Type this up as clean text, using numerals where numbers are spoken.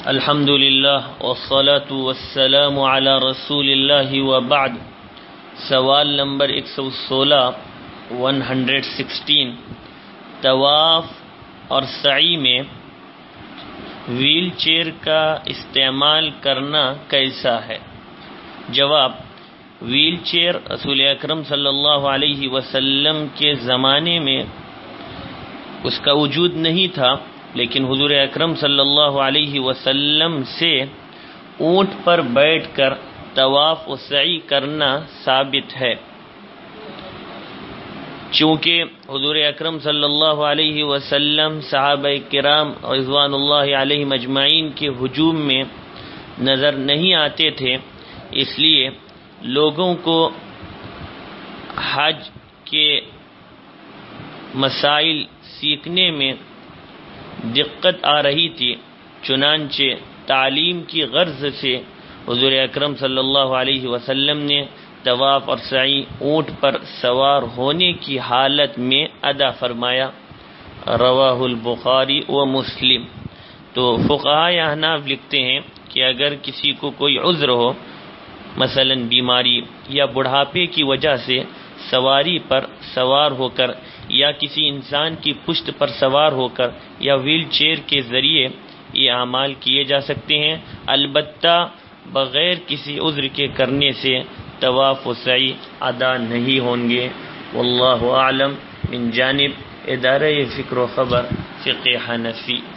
الحمدللہ والصلاة والسلام علی رسول اللہ وبعد۔ سوال نمبر 116 طواف اور سعی میں ویل چیئر کا استعمال کرنا کیسا ہے؟ جواب: ویل چیئر رسول اکرم صلی اللہ علیہ وسلم کے زمانے میں اس کا وجود نہیں تھا، لیکن حضور اکرم صلی اللہ علیہ وسلم سے اونٹ پر بیٹھ کر طواف و سعی کرنا ثابت ہے۔ چونکہ حضور اکرم صلی اللہ علیہ وسلم صحابہ کرام رضوان اللہ علیہم اجمعین کے ہجوم میں نظر نہیں آتے تھے، اس لیے لوگوں کو حج کے مسائل سیکھنے میں دقت آ رہی تھی، چنانچہ تعلیم کی غرض سے حضور اکرم صلی اللہ علیہ وسلم نے طواف اور سعی اونٹ پر سوار ہونے کی حالت میں ادا فرمایا۔ رواہ البخاری و مسلم۔ تو فقہاء احناف لکھتے ہیں کہ اگر کسی کو کوئی عذر ہو، مثلا بیماری یا بڑھاپے کی وجہ سے سواری پر سوار ہو کر یا کسی انسان کی پشت پر سوار ہو کر یا ویل چیئر کے ذریعے یہ اعمال کیے جا سکتے ہیں، البتہ بغیر کسی عذر کے کرنے سے طواف و سعی ادا نہیں ہوں گے۔ واللہ اعلم۔ من جانب ادارہ فکر و خبر فقہ حنفی۔